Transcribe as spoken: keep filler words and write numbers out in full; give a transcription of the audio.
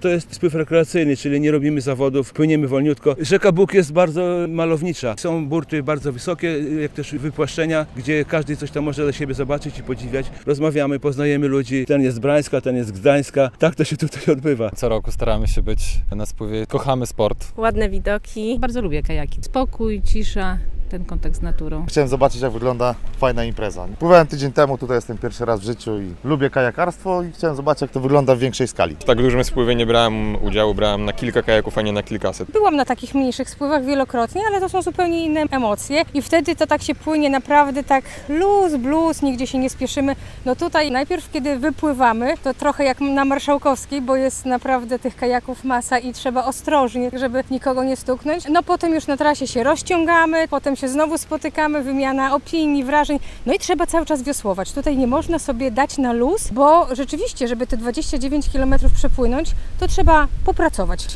to jest spływ rekreacyjny, czyli nie robimy zawodów, płyniemy wolniutko. Rzeka Bóg jest bardzo malownicza. Są burty bardzo wysokie, jak też wypłaszczenia, gdzie każdy coś tam może dla siebie zobaczyć i podziwiać. Rozmawiamy, poznajemy ludzi. Ten jest z Brańska, ten jest z Gdańska. Tak to się tutaj odbywa. Co roku staramy się być na spływie. Kochamy sport. Ładne widoki. Bardzo lubię kajaki. Spokój, cisza, ten kontakt z naturą. Chciałem zobaczyć, jak wygląda fajna impreza. Pływałem tydzień temu, tutaj jestem pierwszy raz w życiu i lubię kajakarstwo i chciałem zobaczyć, jak to wygląda w większej skali. W tak dużym spływie nie brałem udziału, brałem na kilka kajaków, a nie na kilkaset. Byłam na takich mniejszych spływach wielokrotnie, ale to są zupełnie inne emocje i wtedy to tak się płynie naprawdę tak luz, blues, nigdzie się nie spieszymy. No tutaj najpierw, kiedy wypływamy, to trochę jak na Marszałkowskiej, bo jest naprawdę tych kajaków masa i trzeba ostrożnie, żeby nikogo nie stuknąć. No potem już na trasie się rozciągamy, potem się znowu spotykamy, wymiana opinii, wrażeń, no i trzeba cały czas wiosłować. Tutaj nie można sobie dać na luz, bo rzeczywiście, żeby te dwadzieścia dziewięć kilometrów przepłynąć, to trzeba popracować.